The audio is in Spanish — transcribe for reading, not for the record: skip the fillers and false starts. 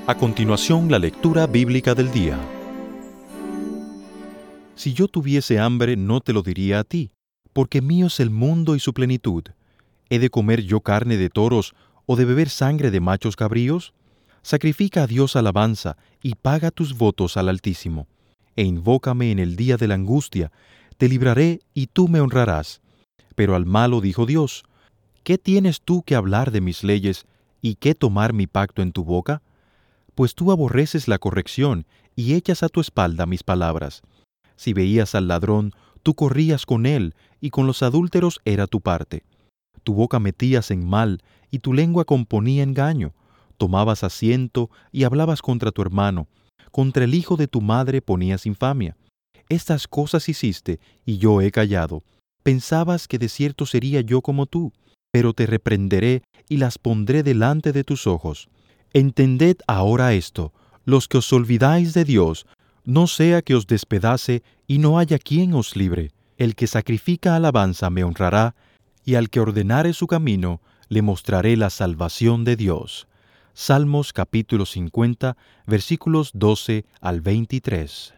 A continuación, la lectura bíblica del día. Si yo tuviese hambre, no te lo diría a ti, porque mío es el mundo y su plenitud. ¿He de comer yo carne de toros o de beber sangre de machos cabríos? Sacrifica a Dios alabanza y paga tus votos al Altísimo. E invócame en el día de la angustia, te libraré y tú me honrarás. Pero al malo dijo Dios: ¿qué tienes tú que hablar de mis leyes y qué tomar mi pacto en tu boca? Pues tú aborreces la corrección y echas a tu espalda mis palabras. Si veías al ladrón, tú corrías con él, y con los adúlteros era tu parte. Tu boca metías en mal, y tu lengua componía engaño. Tomabas asiento y hablabas contra tu hermano. Contra el hijo de tu madre ponías infamia. Estas cosas hiciste, y yo he callado. Pensabas que de cierto sería yo como tú, pero te reprenderé y las pondré delante de tus ojos. Entended ahora esto: los que os olvidáis de Dios, no sea que os despedace y no haya quien os libre. El que sacrifica alabanza me honrará, y al que ordenare su camino, le mostraré la salvación de Dios. Salmos capítulo 50, versículos 12 al 23.